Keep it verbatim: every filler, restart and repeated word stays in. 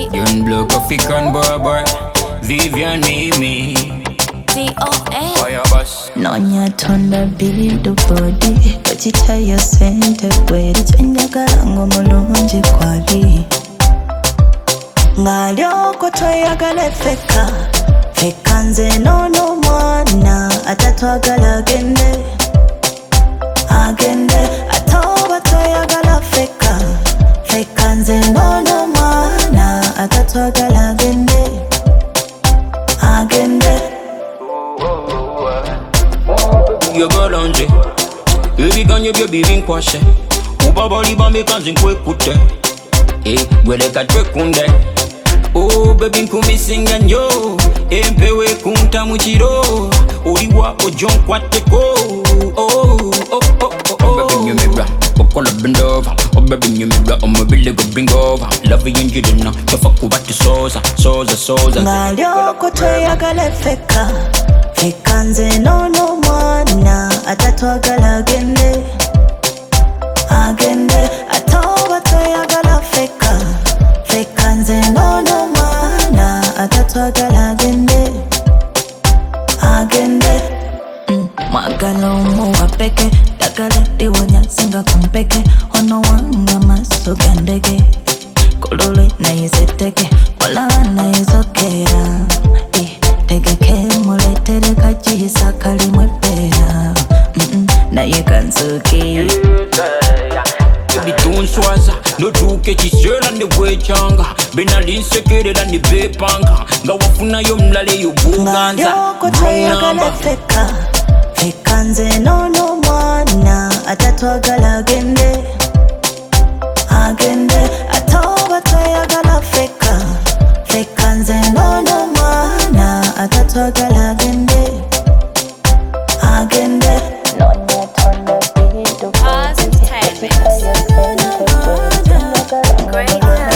Young blow coffee can boy boy. Vivian Mimi. D O A. Fire boss. Nonya tonda bidu body Kachita ya sente kweli Chenyaga ngomulunji kwali Ngalyoko toyagala feka Feka nze nono mwana Atatwagala agende Agende Atoba toyagala feka Feka nze nono mwana Atatwagala agende Agende You go longe. Baby can you baby vinkwashe. Uba body bambi kanzi nkwekute. Eh, gweleka twekunde. Oh baby nkumisinga nyo. Empewe kunta muchiro. Uliwa ojon kwateko. Oh, oh, oh, oh, oh. Baby you me bra. Bukola bend over. Oh baby you me bra. Oh my billy go bring over. Love you and you don't know. So fuck ubati soza. Soza, soza. Ngalyoko toyagala feka Feka nze nono mwana Atatwagala agende Agende Atoba toyagala feka Feka nze nono mwana Atatwagala agende Agende mm. Mwagala omuwa peke Dagala diwonya singa kumpeke Ono wanga maso gandege Kulule na yizeteke Wala na yizokera Tegeke muletere kachisa kalimwe pera Naye kansuki Baby tunswaza no tuke chisera ndi bwechanga benali nsekerera ndi bepanga nga wafuna yo mlale yubuganza Ngalyoko toyagala feka Feka nze nono mwana Atatwagala agende Agende Atoba toyagala feka Feka nze nono mwana Atatwagala agende Agende Nonya tonda bidu Positive. Great.